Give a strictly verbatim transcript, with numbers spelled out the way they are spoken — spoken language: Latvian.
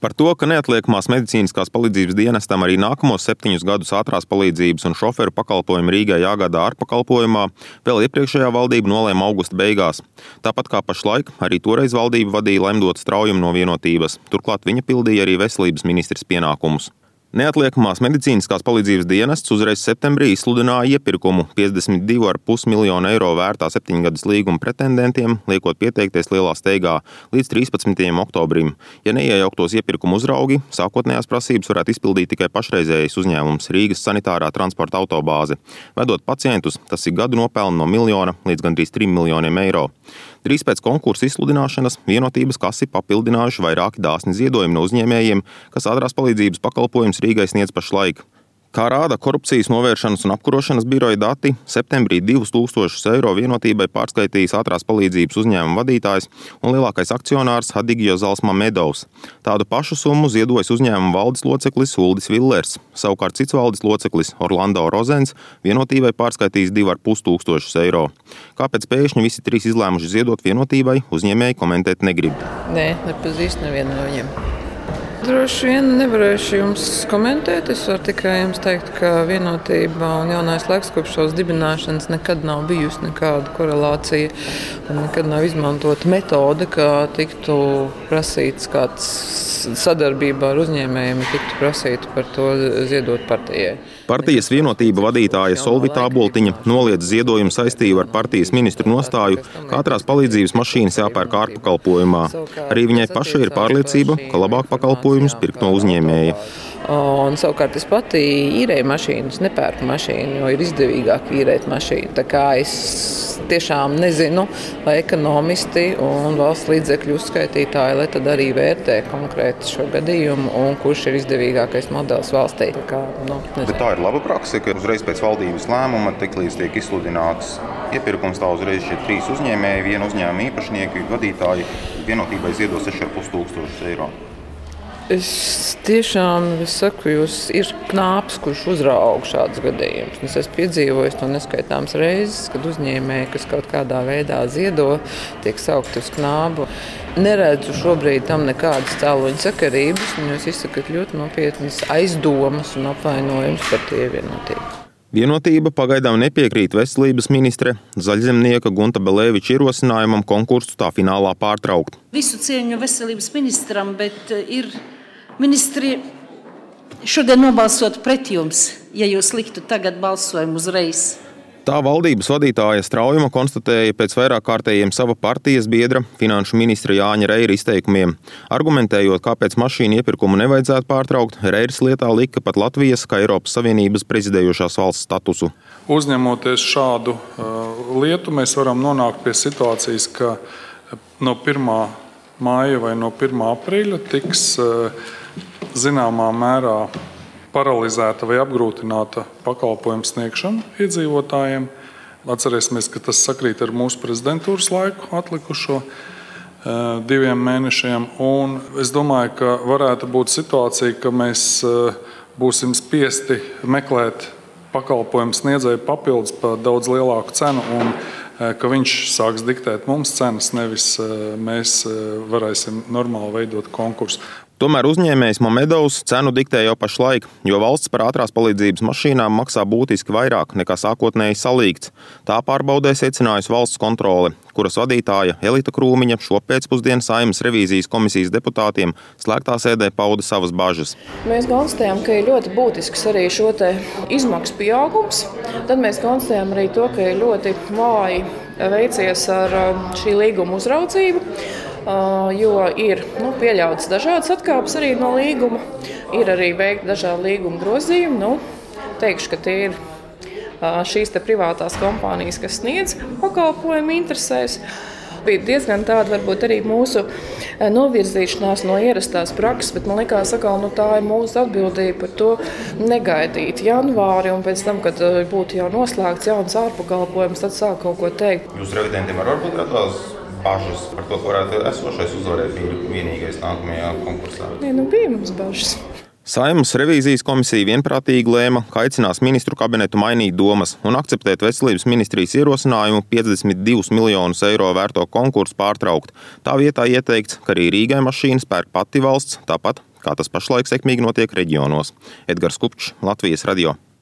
Par to, ka neatliekamās medicīniskās palīdzības dienestam arī nākamos septiņus gadus ātrās palīdzības un šoferu pakalpojumu Rīgai jāgādā ārpakalpojumā, vēl iepriekšējā valdība nolēma augusta beigās. Tāpat kā pašlaik, arī toreiz valdība vadīja Lemdota Straujuma no Vienotības. Turklāt viņa pildīja arī veselības ministres pienākumus. Neatliekamās medicīniskās palīdzības dienests uzreiz septembrī izsludināja iepirkumu piecdesmit divi ar pus miljonu eiro vērtā septiņgadus līguma pretendentiem, liekot pieteikties lielā steigā līdz trīspadsmitajam oktobrim. Ja neiejauktos iepirkumu uzraugi, sākotnējās prasības varētu izpildīt tikai pašreizējais uzņēmums Rīgas sanitārā transporta autobāze. Vedot pacientus, tas ir gadu nopelni no miljona līdz gandrīz trim miljoniem eiro. Drīz pēc konkursa izsludināšanas Vienotības kasi papildinājuši vairāki dāsni ziedojumi no uzņēmējiem, kas ātrās palīdzības pakalpojums Rīgai sniedz pašlaik. Kā rāda korupcijas novēršanas un apkarošanas biroja dati, septembrī divus tūkstošus eiro Vienotībai pārskaitījis ātrās palīdzības uzņēmuma vadītājs un lielākais akcionārs Hadigio Zalsma-Medovs. Tādu pašu summu ziedojas uzņēmuma valdes loceklis Uldis Villers. Savukārt cits valdes loceklis Orlando Rozens Vienotībai pārskaitījis divi ar pus tūkstošus eiro. Kāpēc pēkšņi visi trīs izlēmuši ziedot Vienotībai, uzņēmēji komentēt negrib. Nē, nepazīst nevienu no viņiem. Droši vien nevarēšu jums komentēt. Es varu tikai jums teikt, ka Vienotība un Jaunais laiks kopš savas dibināšanas nekad nav bijusi nekāda korelācija un nekad nav izmantota metode, kā tiktu prasīts kāds sadarbībā ar uzņēmējiem, tiktu prasītu par to ziedot partijai. Partijas Vienotība vadītāja Solvita Aboltiņa noliedz ziedojumu saistību ar partijas ministru nostāju, ka ātrās palīdzības mašīnas jāpērk ārpakalpojumā. Arī viņai pašai ir pārliecība, ka labāk pakalpojumus pirkt no uzņēmēja. Un, savukārt es pati īrēju mašīnas, nepērku mašīnu, jo ir izdevīgāk īrēt mašīnu. Tā kā es tiešām nezinu, vai ekonomisti un valsts līdzekļu uzskaitītāji, lai tad arī vērtē konkrēti šo gadījumu un kurš ir izdevīgākais modelis valstī. Tā kā, nu, Bet tā ir laba prakse, ka uzreiz pēc valdības lēmuma, tik līdz tiek izsludināts iepirkums, tā uzreiz šie trīs uzņēmēji, viena uzņēmuma īpašnieki, vadītāji Vienotībai ziedo seši ar pus tūkstošus eiro. Es tiešām es saku, jūs ir knāps, kurš uzrauga šādus gadījumus. Es esmu piedzīvojis to neskaitāmas reizes, kad uzņēmēji, kas kaut kādā veidā ziedo, tiek saukti uz knābu. Neredzu šobrīd tam nekādas cēloņa sakarības, un jūs izsakat ļoti nopietnas aizdomas un apvainojumus par tie Vienotību. Vienotība pagaidām nepiekrīt veselības ministre zaļzemnieka Gunta Belēviča ierosinājumam konkursu tā finālā pārtraukt. Visu cieņu veselības ministram, bet ir ministri šodien nobalsot pret jums, ja jūs liktu tagad balsojumu uzreiz. Tā valdības vadītāja Straujuma konstatēja pēc vairāk kārtējiem sava partijas biedra, finanšu ministra Jāņa Reira izteikumiem. Argumentējot, kāpēc mašīnu iepirkumu nevajadzētu pārtraukt, Reirs lietā lika pat Latvijas kā Eiropas Savienības prezidējošās valsts statusu. Uzņemoties šādu uh, lietu, mēs varam nonākt pie situācijas, ka no pirmā māja vai no pirmā aprīļa tiks uh, zināmā mērā paralizēta vai apgrūtināta pakalpojumu sniegšana iedzīvotājiem. Atcerēsimies, ka tas sakrīt ar mūsu prezidentūras laiku atlikušo uh, diviem mēnešiem. Un es domāju, ka varētu būt situācija, ka mēs uh, būsim spiesti meklēt pakalpojumu sniedzēju papildus par daudz lielāku cenu un uh, ka viņš sāks diktēt mums cenas, nevis uh, mēs uh, varēsim normāli veidot konkursu. Tomēr uzņēmējs Mamedovs cenu diktē jau pašlaik, jo valsts par ātrās palīdzības mašīnām maksā būtiski vairāk nekā sākotnēji salīgts. Tā pārbaudē secinājusi valsts kontrole, kuras vadītāja Elita Krūmiņa šopēcpusdien Saeimas revīzijas komisijas deputātiem slēgtā sēdē pauda savas bažas. Mēs konstatējam, ka ir ļoti būtisks arī šo te izmaksu pieaugums. Tad mēs konstatējam arī to, ka ir ļoti vāji veicies ar šī līguma uzraudzību. Uh, jo ir nu, pieļautas dažādas atkāpes arī no līguma, ir arī veikti dažādi līguma grozījumi. Nu, teikšu, ka tie ir uh, šīs te privātās kompānijas, kas sniedz pakalpojumu interesēs. Bija diezgan tāda varbūt arī mūsu novirzīšanās no ierastās prakses, bet man likās, ka nu, tā ir mūsu atbildība par to negaidīt janvāri un pēc tam, kad būtu jau noslēgts jauns ārpakalpojums, tad sāk kaut ko teikt. Jūs revidentiem var varbūt radās bažas par to, ka varētu esošais uzvarēt vienīgais nākamajā konkursā? Nē, nu bija mums bažas. Saeimas revīzijas komisija vienprātīgi lēma, ka aicinās ministru kabinetu mainīt domas un akceptēt veselības ministrijas ierosinājumu piecdesmit divus miljonus eiro vērto konkursu pārtraukt. Tā vietā ieteikts, ka arī Rīgai mašīnas pērk pati valsts, tāpat kā tas pašlaik sekmīgi notiek reģionos. Edgars Kupčs, Latvijas radio.